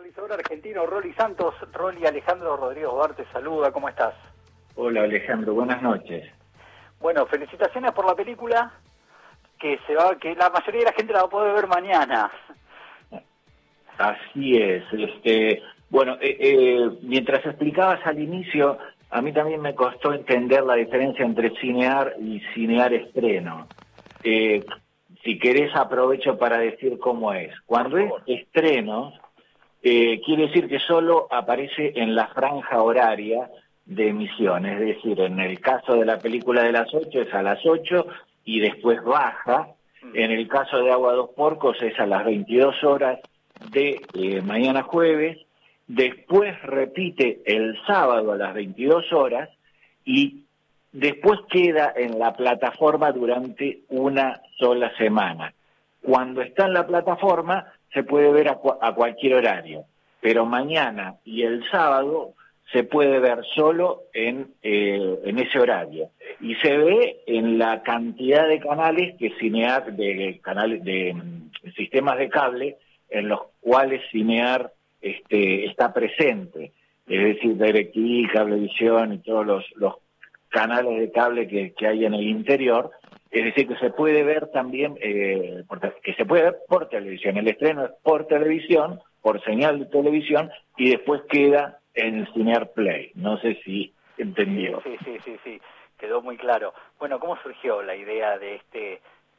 realizador argentino Rolly Santos. Rolly, Alejandro Rodrigo Bar te saluda, ¿cómo estás? Hola Alejandro, buenas noches. Bueno, felicitaciones por la película, que la mayoría de la gente la va a poder ver mañana. Así es. Bueno, mientras explicabas al inicio, a mí también me costó entender la diferencia entre cinear y cinear estreno. Si querés aprovecho para decir cómo es. Cuando es estreno, quiere decir que solo aparece en la franja horaria de emisión, es decir, en el caso de la película de las 8 es a las 8 y después baja. En el caso de Agua Dos Porcos es a las 22 horas de mañana jueves, después repite el sábado a las 22 horas y después queda en la plataforma durante una sola semana. Cuando está en la plataforma se puede ver a cualquier horario, pero mañana y el sábado se puede ver solo en ese horario. Y se ve en la cantidad de canales que Cinear, de sistemas de cable, en los cuales Cinear está presente. Es decir, DirecTV, Cablevisión y todos los canales de cable que hay en el interior. Es decir, que se puede ver también, que se puede ver por televisión. El estreno es por televisión, por señal de televisión, y después queda en Cinear Play. No sé si entendió. Sí, quedó muy claro. Bueno, ¿cómo surgió la idea de este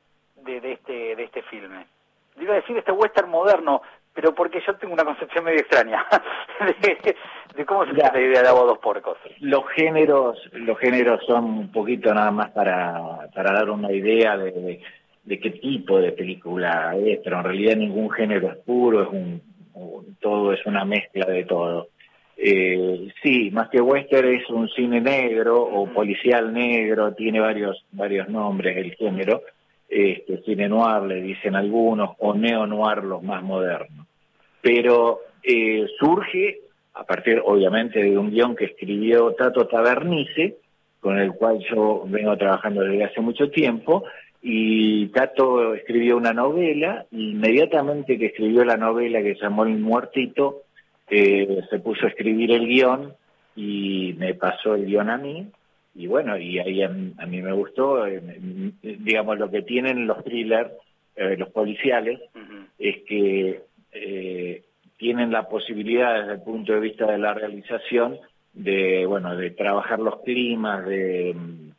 filme? Iba a decir western moderno, pero porque yo tengo una concepción medio extraña de cómo surgió la idea de Agua Dos Porcos. Los géneros son un poquito nada más para dar una idea de qué tipo de película es, pero en realidad ningún género es puro, todo es una mezcla de todo. Sí, más que western es un cine negro o policial negro, tiene varios nombres el género. Cine noir le dicen algunos, o neo-noir los más modernos. Pero surge a partir, obviamente, de un guión que escribió Tato Tabernice, con el cual yo vengo trabajando desde hace mucho tiempo, y Tato escribió una novela, y inmediatamente que escribió la novela que se llamó El Muertito, se puso a escribir el guión, y me pasó el guión a mí, y bueno, y ahí a mí me gustó, digamos, lo que tienen los thrillers, los policiales, es que tienen la posibilidad desde el punto de vista de la realización de trabajar los climas, de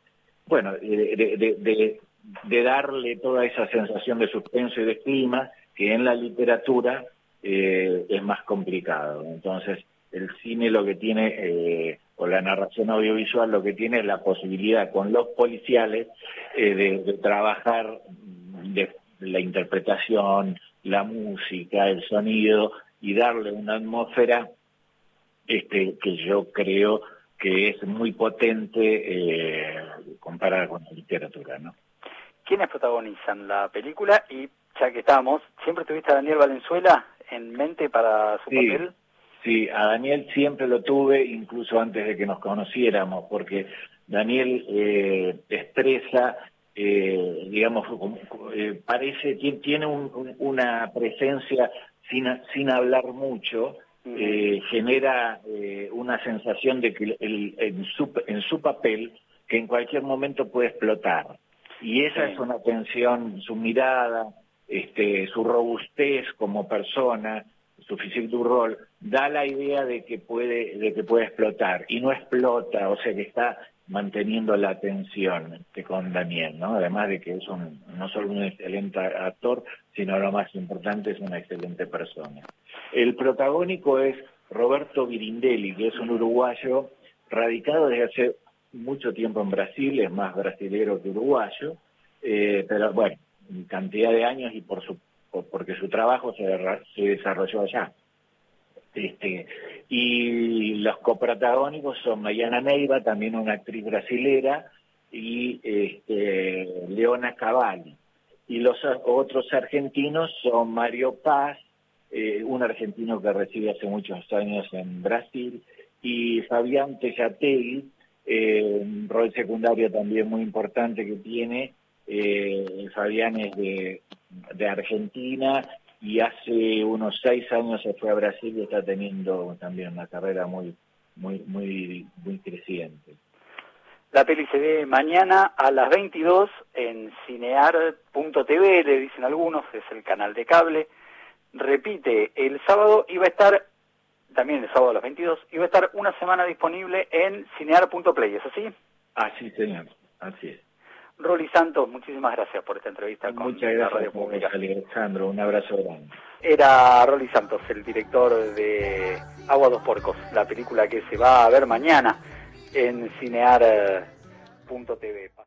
darle toda esa sensación de suspenso y de clima que en la literatura es más complicado. Entonces, el cine lo que tiene, o la narración audiovisual lo que tiene es la posibilidad con los policiales de trabajar la interpretación, la música, el sonido, y darle una atmósfera que yo creo que es muy potente comparada con la literatura, ¿no? ¿Quiénes protagonizan la película? Y ya que estamos, ¿siempre tuviste a Daniel Valenzuela en mente para su papel? Sí, a Daniel siempre lo tuve, incluso antes de que nos conociéramos, porque Daniel expresa, digamos, tiene una presencia sin hablar mucho, genera una sensación de que en su papel, que en cualquier momento puede explotar. Y esa es una tensión, su mirada, su robustez como persona, su physique du rol, da la idea de que puede explotar, y no explota, o sea que está manteniendo la atención con Daniel, ¿no? Además de que es no solo un excelente actor, sino lo más importante, es una excelente persona. El protagónico es Roberto Birindelli, que es un uruguayo radicado desde hace mucho tiempo en Brasil, es más brasilero que uruguayo, pero bueno, cantidad de años y porque su trabajo se desarrolló allá. Y los coprotagónicos son Mariana Neiva, también una actriz brasilera, y Leona Cavalli. Y los otros argentinos son Mario Paz, un argentino que reside hace muchos años en Brasil, y Fabián Tellategui, un rol secundario también muy importante que tiene. Fabián es de Argentina, y hace unos 6 años se fue a Brasil y está teniendo también una carrera muy creciente. La peli se ve mañana a las 22 en cinear.tv, le dicen algunos, es el canal de cable. Repite, el sábado iba a estar, también el sábado a las 22, iba a estar una semana disponible en cinear.play, ¿es así? Así, señor, así es. Rolly Santos, muchísimas gracias por esta entrevista con Muchas la gracias, Radio Pública. Alejandro, un abrazo grande. Era Rolly Santos, el director de Agua Dos Porcos, la película que se va a ver mañana en cinear.tv.